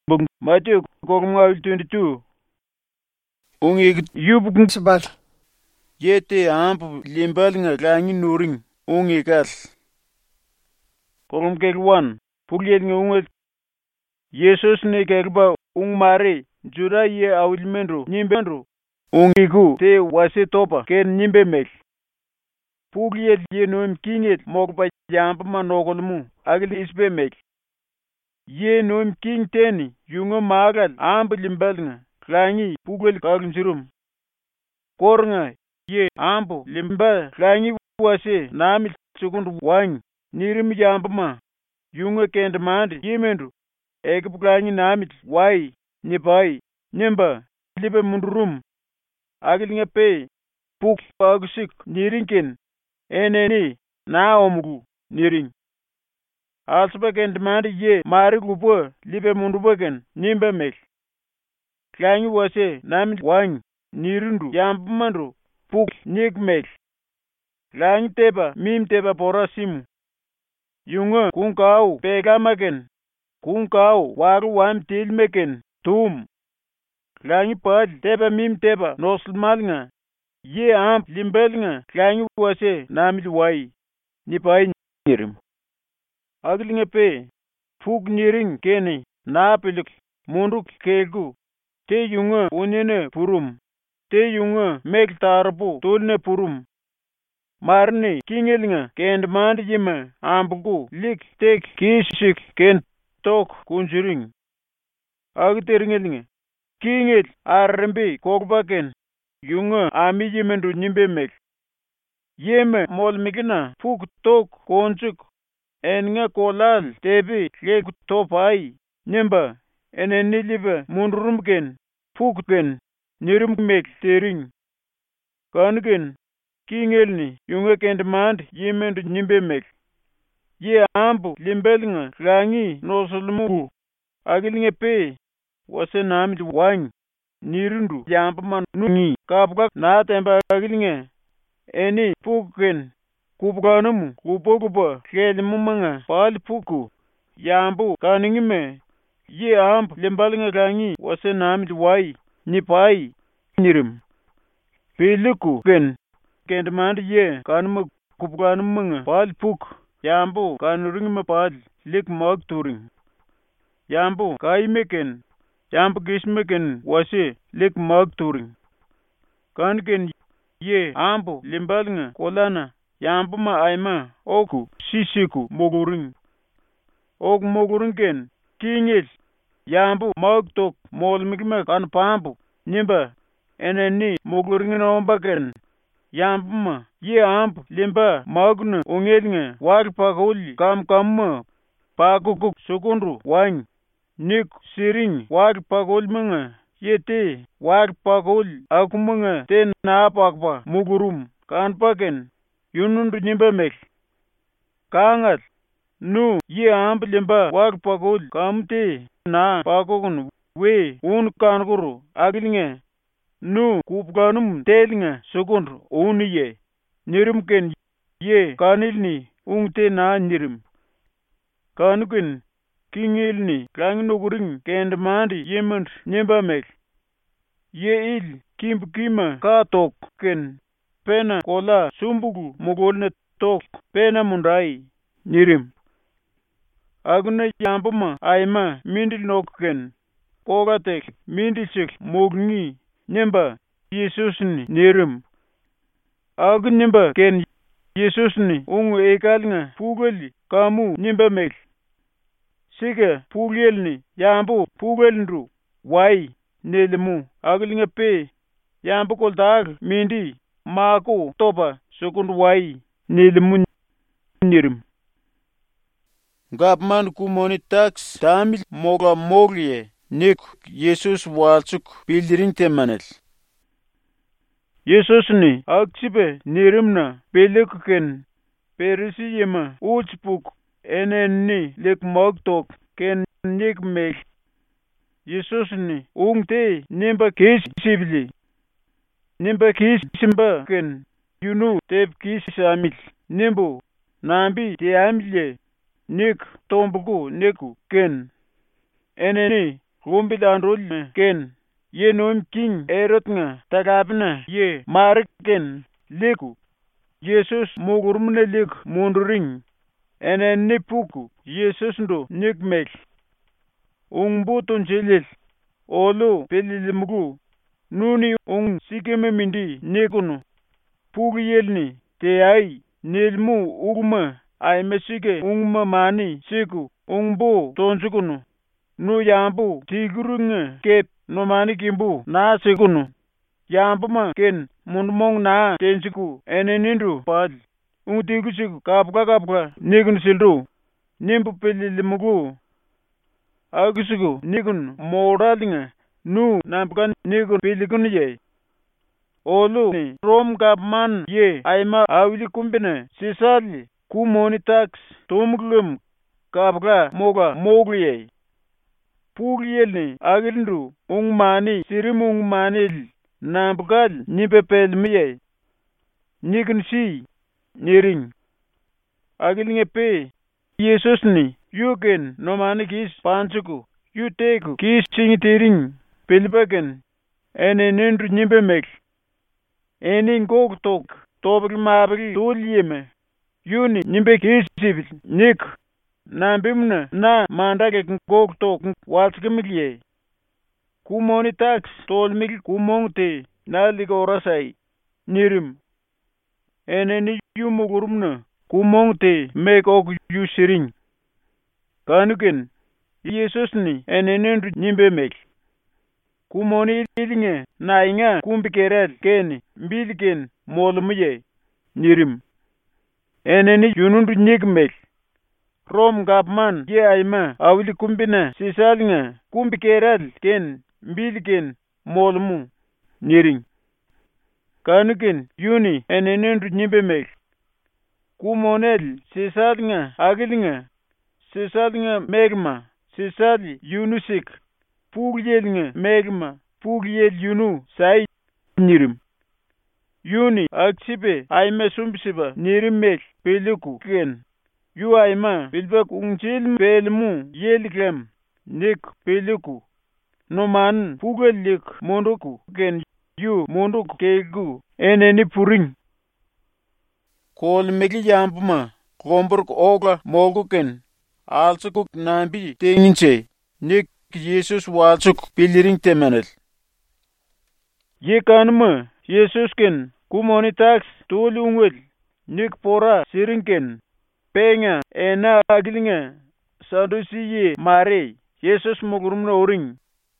Matthew 22. Ungi yubung Sabal. yete ampu limbal nga langi nuring ungi kal. Korum kelwan pugliet nga unget Jesus ne kelba ung mare jura ye awilmendro nimbendro ungi ku te wase topa ken nimbe mel. Pugliet ye noim kinget mokpa jampa manogolmu agil isbe mel. Ye noim king teni yunga magal ampu limbal nga langi pugel kaglinsirum. Kornga ye ampu limba langi wase namil sekundu wany nirim jambama yunga kend mandi yimendru ekiplangi namit wai nipai nimba libe mundurum agil nga pe puk pagsik nirinken eneni na omgu niring alsba kend mandi ye mari gupwa libe mundubaken nimba mel klangi wase namit wany nirindu yambamandru puk nik mel langi teba mim teba pora simu yunga kunkau pegamaken kunkau waru wam tilmeken tum langi pal teba mim teba noslmalnga ye amp limbelnga langi wase namit wai nipai nirim aglinga pe puk niring kene napelik mundu kelku te yunga unene purum te yunga mek tarpu tulne purum marne kingelnga kend mand yima ambuku lik tek kisik ken tok kunjuring agteringelinga kingel arrembe kokbaken yunga ami yimendu nimbe mek yeme molmikina puk tok konjuk enga kolal tebi lek topai nimba eneniliba mundurumken pukken nirum mek tering kanken kingelni yunga kend mand yimendu nimbe mek ye ambu limbelnga langi nosulmugu agilinge pe wase namit wany nirindu yambama nungi kapka na temba agilinge eni pukken kupkanumu kupokupa kelimumanga pal puku yambu kaningime ye ambu limbalnga langi wase namit wai nipai nirim piliku ken kendmand ye kanuma kupkanumanga pal puk yambu kanuringma pal lik mag turing yambu kaimeken yambu gismeken wase lik mag turing kanken ye ambu limbalnga kolana yambuma aima oku sisiku moguring ok moguringen kingel yambu mag tok molmikme kan pambu nimba eneni moguringnombaken yambuma ye ambu limba magna ongelnga wal pakoli kamkamma pakukuk sukundru wany nik siring wal pakolmanga yete wal pakol akumanga ten napakpa mugurum kanpaken yunundu nimba mek kangat nu ye ambu limba wal pakol kamte na pakokun we un kankuru agilinge nu kupkanum telinga sukundru uniye nirimken ye kanilni ungte na nirim kanuken kingilni klangi nuguring kend mandi yemand nimba mek ye il kimpkima ka tok ken pena kola sumbugu mugolne tok pena mundai nirim aguna yambuma aima mindil nokken kogatek mindilsik mugngi nimba Yesusni nirim agu nimba ken Yesusni ungu ekalnga pugali kamu nimba mek sika pugelni yambu pugelndru wai nelimu aglinga pe yambu koltaag mindi maku topa sukundu wai nelimu nirim Gapman kumoni tax tamil moga moglie nik Jesus walsuk bildiring temanel Yesusni aksibe nirimna pelekuken perisi yema uchpuk enenni lek magtok ken nik mek Yesusni ungte nimba kis sibli nimba kis simba ken yunu tep kis samil nimbu nambi te amilye nik tombuku neku ken eneni rumbil androl ken ye nom king erot nga takapna ye marik ken leku Jesus mugurumne lek munduring enen nipuku Jesus ndo nikmek ungbuton jelil olo pelilimugu nuni sikeme mindi nekunu pugu yelni te ai nelmu ugma ay mesike ungma mani siku ungbu tonjukunu nu yambu tigurunga kep no mani kimbu na sikunu yambu ma ken mundmong na tensiku enenindu pad ungtigusiku kapka nikun sildu nimbu pelilimugu agisiku nikun moralinga nu namkan nikun pelikun ye olu ni rom gapman ye aima awili kumbina sisali kumoni tax tomglum kapka moga mogye pugyel ni agilindu ungmani sirimung manil nambgal nipepel miye nikun si niring agilinge pe Jesus ni yuken nomani kis pansuku yuteku kis singitiring pelbaken enenendu nimbemek enin goktok tobri mabri tolyeme yuni nimbe kisibil nik nambimna na mandake goktok walskimilye kumoni tax tolmil kumongte naligorasai nirim eneni yumugurumna kumongte mekok yusiring kanuken Jesus ni enenendu nimbemek kumoni ilinge na inga kumbikerel ken mbilken molmuye nirim eneni yunundu nikmek rom gapman ye aima awili kumbina sisalinga kumbikerel ken mbilken molmu niring kanuken yuni enenendu nimbemek kumonel sisalinga agilinga sisalinga megma sisali yunusik pugyelinga megma pugyel yunu sai nirim yuni aksibe aime sumbisiba nirimek peliku ken yu aima bilbek ungchil pelmu yeliklem nik peliku noman pugelik monduku ken yu monduku kegu eneni puring kol megi yambuma komburk ogla moguken alsukuk nambi tenginche nik Jesus walsuk piliring temenel ye kanma Jesus ken kumoni tax toli ungwel nik pora siringken penga ena agilinga sadusiye mare Jesus mugurumna uring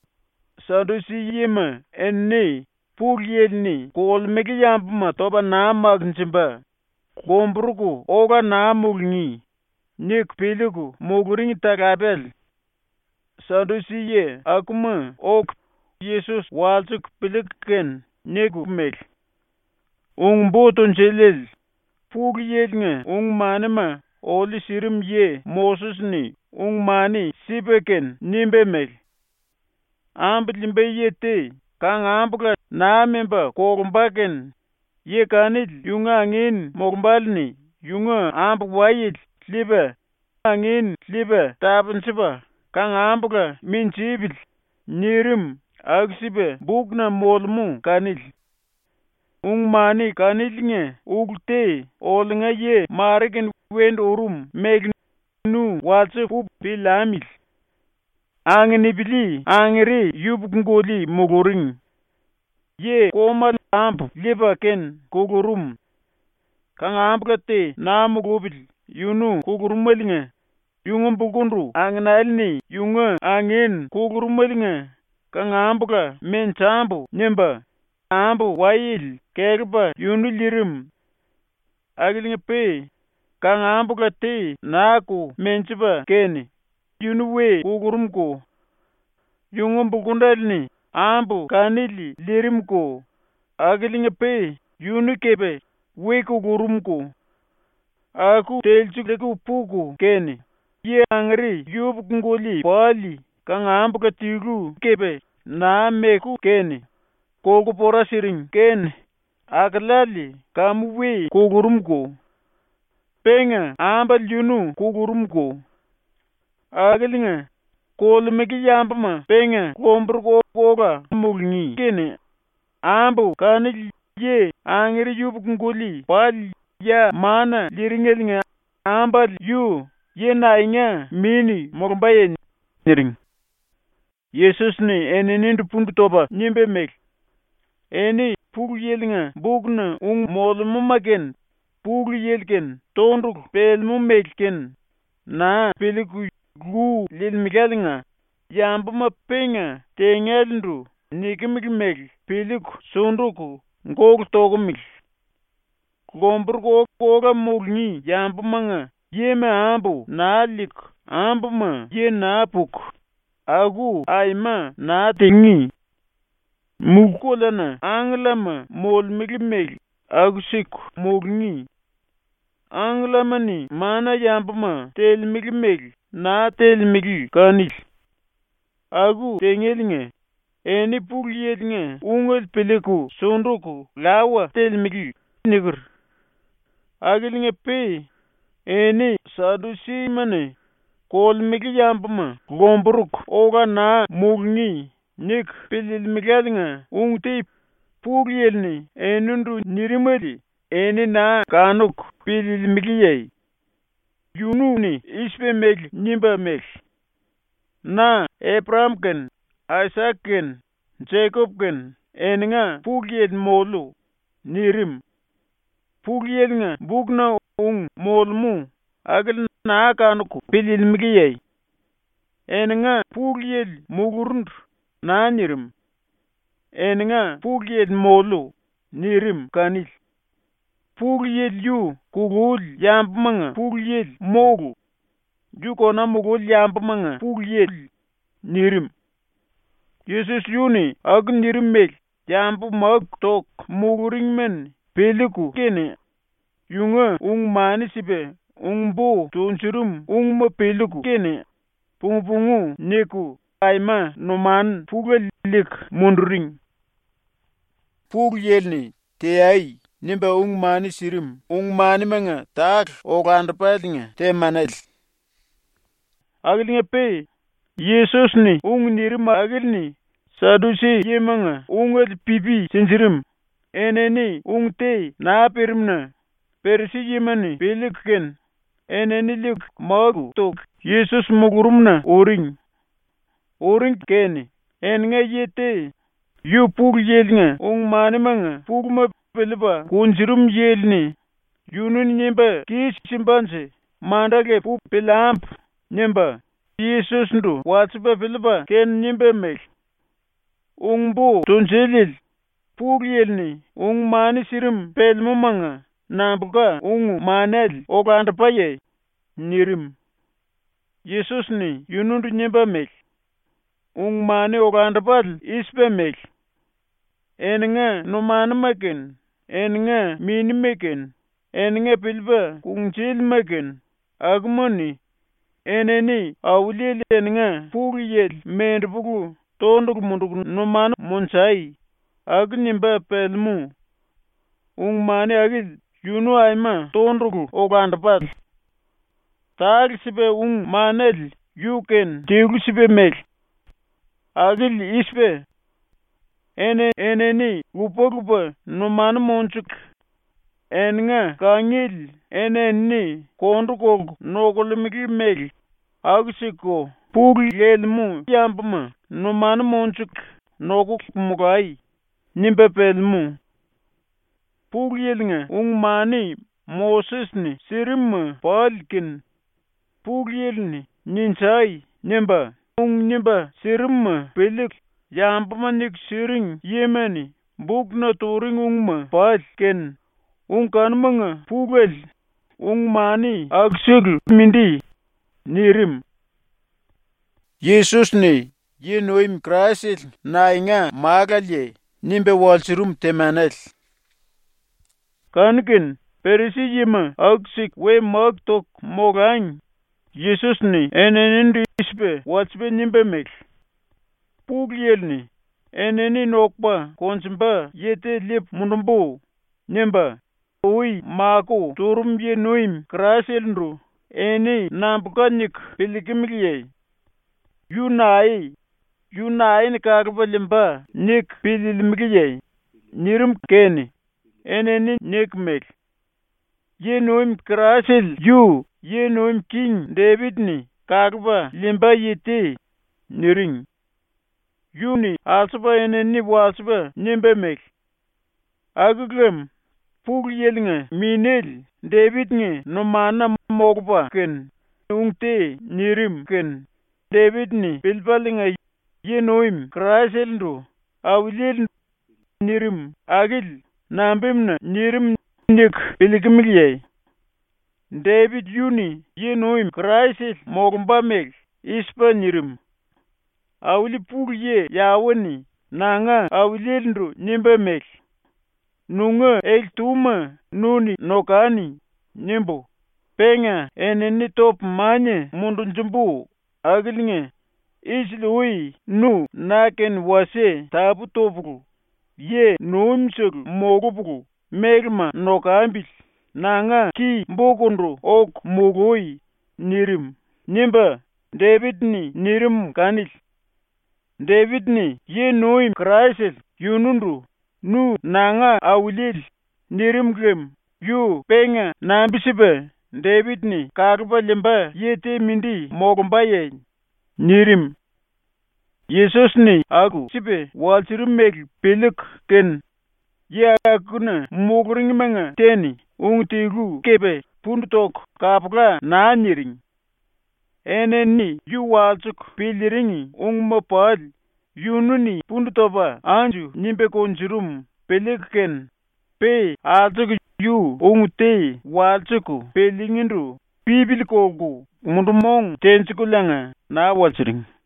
sadusiye ma enne pugyelni kol megi yambuma toba na magnchimba kombruku oga na mulngi nik piliku muguring takabel sadusiye akuma ok Jesus walsuk pilikken niku mek ungboton jelil pugyelnga ungmanima oli sirim ye Moses ni ungmani sibeken nimbemek amblimbe yete kang ambla na memba korumbaken ye kanil yunga angin mogumbalni yunga amb wayil liba angin liba tabansiba kang ambla minchibil nirim agsibe bugna molmu kanil ungmani kanilnge ugulte olnga ye marigen wend urum megnu walse ub bilamil angnibili angri yubgngoli muguring ye komal amb liba ken kugurum kang ambgate namugubil yunu kugurumelinga yungum bugundu angnalni yunga angin kugurumelinga kang ambga menchambu nimba ambu wayil kerba yunu lirim agilinga pe kang ambga te naku menchiba ken yunu we kugurumko yungum bugundalni ambu kanili lirimko agilinga pe yunu kebe we kugurumko aku telchuleku puku ken ye angri yubgngoli pali kang ambga tigu kebe na meku ken kogu pora siring ken aklali kamuwe kugurumko penga ambal yunu kugurumko agilinga kolmeki yambma penga kombur koga mulngi kene ambu kanil ye angiri yub nguli bal ya mana liringelinga ambal yu ye nainga mini mogbaye niring. Yesus ni enini pundu toba nimbe mek eni pugl yelinga bugna molmu magen pugl yelken tonduk pelmu melken na peliku gu lilmigalinga yambuma penga tengelindu nikimikmel peliku sunduku ngog togumil gombur goga mulngi yambumanga yeme ambu nalik ambuma ye napuk agu aima na tingi mukolana anglama molmigmel agsik mulngi anglamani mana yambuma telmigmel na telmigi kanil agu tengelinge eni pugyelinge ungel peleku sunduku lawa telmigi nigr agilinge pe eni sadusi mane kolmigi yambuma gomburuk oga na mulngi nik pililmigalinga ungti pugyelni enundu nirimali eni na kanuk pililmigiyay yununi ispe meg nimba meg na Abrahamken Isaacken Jacobken eninga pugyel molu nirim pugyelnga bugna molmu agil na kanuku pililmigiyay eninga pugyel mugurund na nirim eninga pugyel molu nirim kanil pugyel yu kugul yambumanga pugyel mogu yu kona mugul yambumanga pugyel nirim. Yesus yuni ag nirim meg yambu mag tok muguring men peliku kene yunga mani sibe bu tunsurum ma peliku kene pungu neku aima numan pugelik munduring pugyelni te ai nimba mani sirim mani manga tak ogandapathinga te manel aglinga pe Yesus ni nirim agilni sadusi yemanga ungel pipi sinsirim eneni te na perimna persi yemani pelikken eneni lik magu tok Yesus mugurumna oring kene enga yete yu pug yelnga mani manga pugma peliba kunsirum yelni yunun nyemba kis simbanse mandage pu pelamp nyemba Yesus ndu watsiba peliba ken nyemba mek bu tunselil pugyelni mani sirim pelmumanga nambuka manel ogandapaye nirim Yesus ni yunundu nyemba mek mani ogandapal ispe mek enga numana maken enga mini maken enga pilba kungchil maken agmoni eneni awulil enga pugyel mendbugu tonduk munduk numana munsai agnimba pelmu mani agil yunu aima tonduk ogandapal tag sibe manel yuken tigu sibe mek agil ispe eneni gupa numana monchuk enga kangil eneni kondukog nogolmigi mek agsiko pugyelmu yambuma numana monchuk noguk mugai nimbe pelmu pugyelnga mani Moses ni sirimma palkin pugyelni ninsai nimba nimba sirimma pelik yambuma nik siring yemeni bugna turing palken kanmanga pugel mani agsigl mindi nirim Yesus ni yenoim krasil nainga magalye nimbe walsirum temanel kanken perisi yima agsik we magtok mogany Yesus ni eneni ispe watsbe nimbe mek pugyelni eneni nokpa konsimba yete lip mundumbu nimba ui mako turum ye noim kraselndru eni nambukanik pelikimilye yunayin kakapa limba nik pililmikiyay nirim keni eneni nik mek yenuim krasil yenuim king David ni kakapa limba yiti niring yuni asuba eneni wasuba nimbe mek aguglem pugl yelnge minel David nge no mana mogba ken ungte nirim ken David ni pilpalinga yenuim krasil ndu awilil nirim agil nambimna nirim nik pilikimilyay David yuni yenuim krasil mogba mek ispa nirim awili pugl ye yawani nanga awilil ndu nimbe mek nunga eltuma nuni nokani nimbo penga eneni top manye mundu njumbu agilnge isluwi nu naken wase tabu topulu ye numsel mogupulu megma nokambil nanga ki mbokundu ok mogoi nirim nimba David ni nirim kanil David ni ye noim kraisel yunundu nu nanga awilil nirim glem yu penga nambisibe David ni kakapa limba yete mindi mogumba ye nirim Jesus ni aku sibe walsirim mek pelik ken ye akuna mogring menga teni ungtigu kebe pundutok kapla na niring eneni yu walsuk piliringi ungmapal yununi pundutoba anju nimbe konjurum pelik ken pe alsuk yu ungte walsuku pelingindu pibil kogu mundumong tensikulanga na walsiring